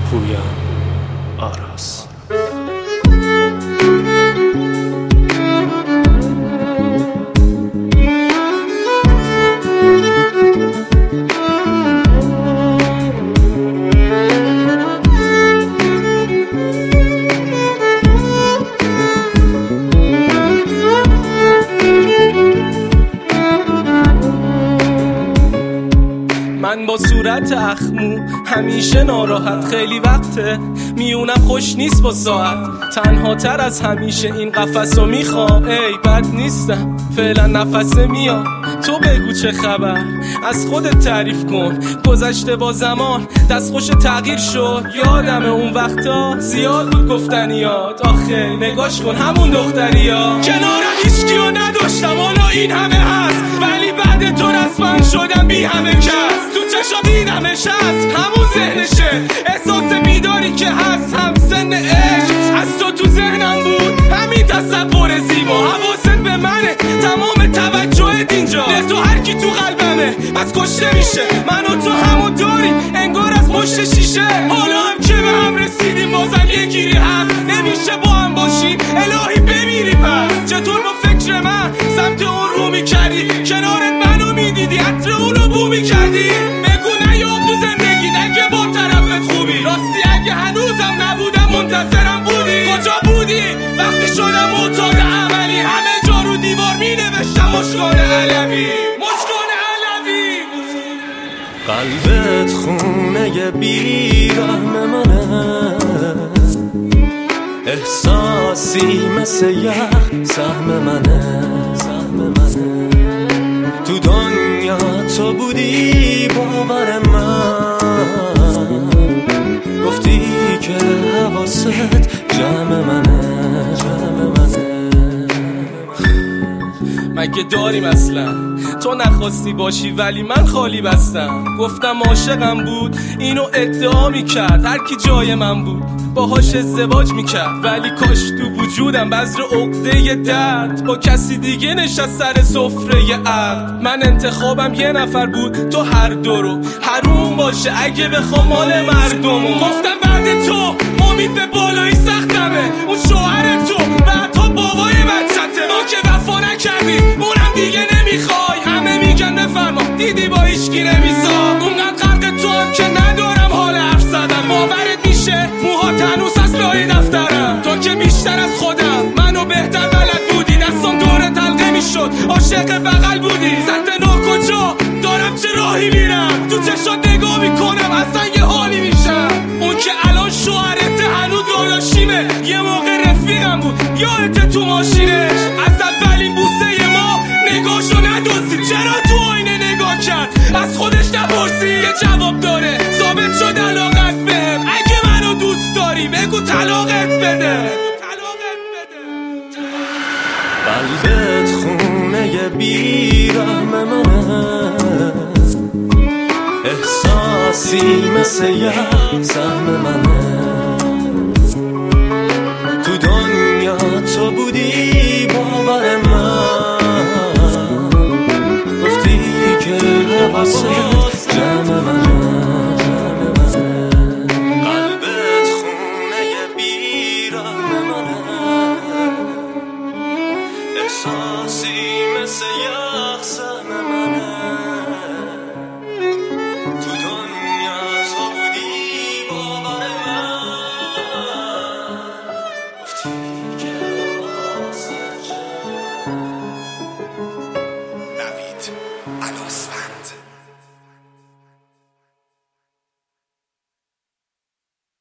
پویان آراس. من با صورت اخمو همیشه ناراحت، خیلی وقته میونم خوش نیست با ساعت، تنها تر از همیشه این قفسو میخوام. ای بد نیستم فعلا نفسه میاد، تو بگو چه خبر، از خودت تعریف کن. گذشته با زمان دستخوش تغییر شد، یادم اون وقتا زیاد بود گفتنیات. آخه نگاش کن همون دختریا، کنارم هیچکیو نداشتم حالا این همه هست، ولی بعد تو رسما شدم بی همه کس. تو چشا دیدمش هست همون ذهنشه، احساس بیداری که هست هم سن عشق. از تو ذهنم بود همین تصور زیبا، حواست به منه تمام توجهت اینجا، تو هر کی تو قلبمه از کشته میشه. من و تو همون داریم انگار از پشت شیشه، حالا هم که به هم رسیدیم بازم یه گیری هست، نمیشه با هم باشیم الهی بمیری. پس چطور با فکر من سمت اون رو میکردی، کنارت منو میدیدی عطر اونو بو میکردی. بگو نیام تو زندگی اگه با طرفت خوبی، راستی اگه هنوزم نبودم منتظرم بودی. کجا بودی وقتی شدم اتاق عملی، همه جا رو دیوار مینوشتم مشکان علوی، مشکان علوی. قلبت خونه بیرحم منه، احساسی مثل یخ سهم منه. تو دنیا تو بودی باور من، گفتی که حواست جمع منه. مگه داریم اصلا؟ تو نخواستی باشی ولی من خالی بستم. گفتم عاشقم بود اینو ادعا میکرد، هر کی جای من بود باهاش ازدواج میکرد، ولی کاش تو وجودم بذر عقده درد با کسی دیگه نشست سر سفره عقد. من انتخابم یه نفر بود، تو هر دو رو حروم باشه اگه بخوام مال مردمو. گفتم بعد تو امید به بالایی سختمه، اون شوهر تو بعدها بابای بچته، ما که وفا نکردی اونم دیگه نمیخوای. همه میگن بفرما دیدی با هیچکی نمیسا، اونقدر غرق تو هم که ندارم حال حرف زدن. باورت میشه موها تنوس از لای دفترم، تو که بیشتر از خودم منو بهتر بلد بودی، دستم دور تلقه میشد عاشق بغل بودی. سطح نو کجا دارم چه راهی میرم، تو چشات نگاه میکنم اصلا یه حالی میشم. اون که الان شوهرت هنو داداشیمه، یه موقع رفیقم بود یادت تو ماشینش. از اولین بوسه ما نگاهشو ندوزید، چرا تو آینه نگاه کرد از خودش نپرسی. یه جواب داره ثابت شد علاقت بهم، اگه منو دوست داری بگو طلاقت بده. قلبت خونه بیرحم منه، احساسی مثل یخ سهم منه. تو دنیا تو بودی باور من، گفتی که حواست جمع منه. قلبت خونه بیرحم منه، احساسی مثل یخ سهم منه. تو دنیا تو بودی باور من، گفتی که حواست جمع. نوید الاسفر.